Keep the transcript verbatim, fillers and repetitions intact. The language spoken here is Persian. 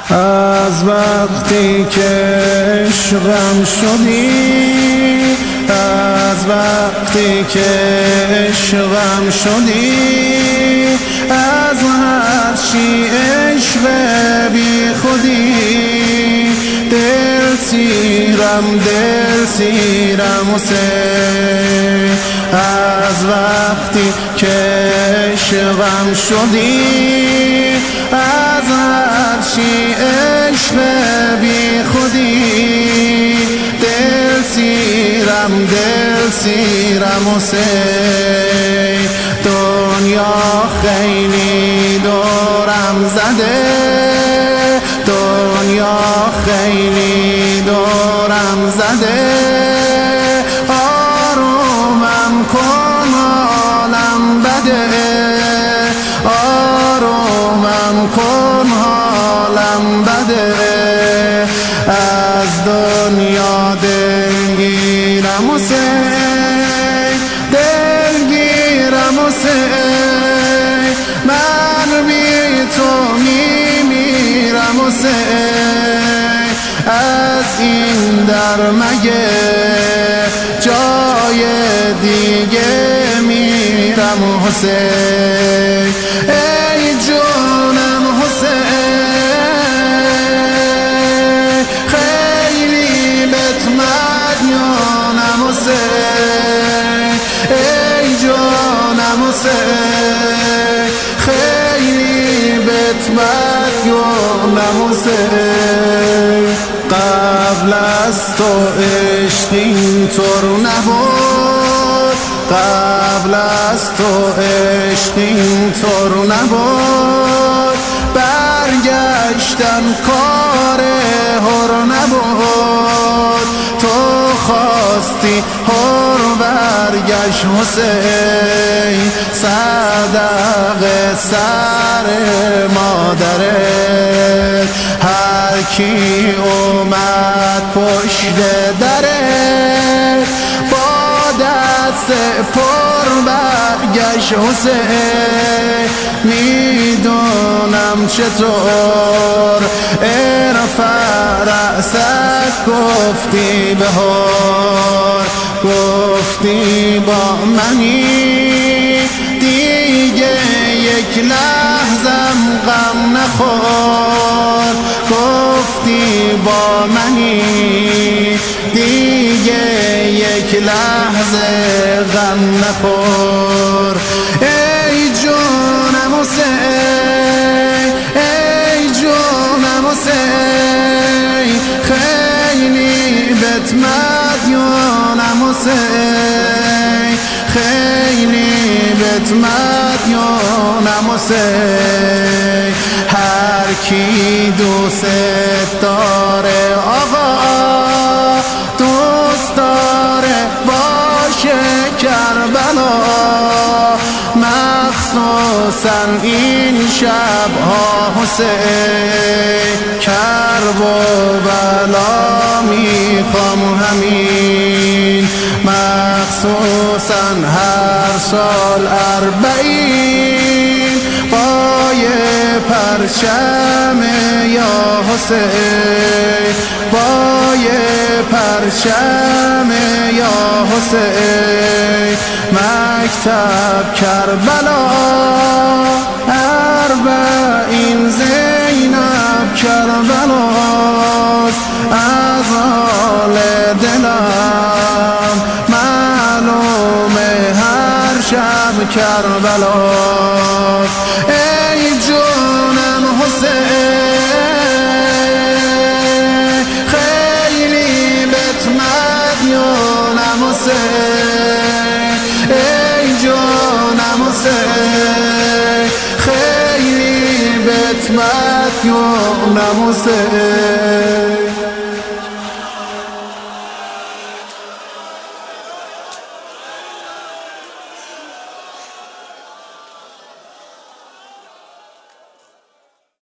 از وقتی که عشقم شدی، از وقتی که عشقم شدی، از هر چی عشق بی خودی، دل سیرم دل سیرم حسین. از وقتی که عشقم شدی، از هر چی عشق بی خودی، دل سیرم دل سیرم حسین. دنیا خیلی دورم زده، دنیا خیلی دورم زده، آرومم کن حالم بده، آرومم کن حالم بده. از دنیا دلگیرم حسین، دلگیرم حسین، من بی تو میمیرم حسین. از این در مگه جای دیگه میرم حسین. ای جونم حسین، خیلی بهت مدیونم حسین. ای جونم حسین، خیلی بهت مدیونم حسین. قبل از تو عشق اینطور نبود، قبل از تو عشق اینطور نبود، برگشتن کار هر نبود. تو خواستی هر برگشت حسین، صدق سر مادرت. هر کی اومد پشت درت، با دست پر برگشت حسین. میدونم چطور ارفع رأسک گفتی بهار، گفتی با منی دیگه یک لحظم غم نخور، گفتی با منی دیگه یک لحظه غم نخور. ای جونم حسین، ای جونم حسین، خیلی بهت مدیونم حسین، خیلی بهت مدیونم حسین. هر کی دوست داره آقا، دوست داره باشه کربلا، مخصوصا این شبها حسین. کرب و بلا میخوام همین، مخصوصا هر سال اربعین، با یه پرچم یا حسین، با یه پرچم یا حسین. مکتب کربلا اربعین، زینب کربلاست. از حال دلم معلومه هر شب کربلاست. ای جونم حسین، خیلی بهت مدیونم حسین. ای جونم حسین، خیلی بهت مدیونم حسین.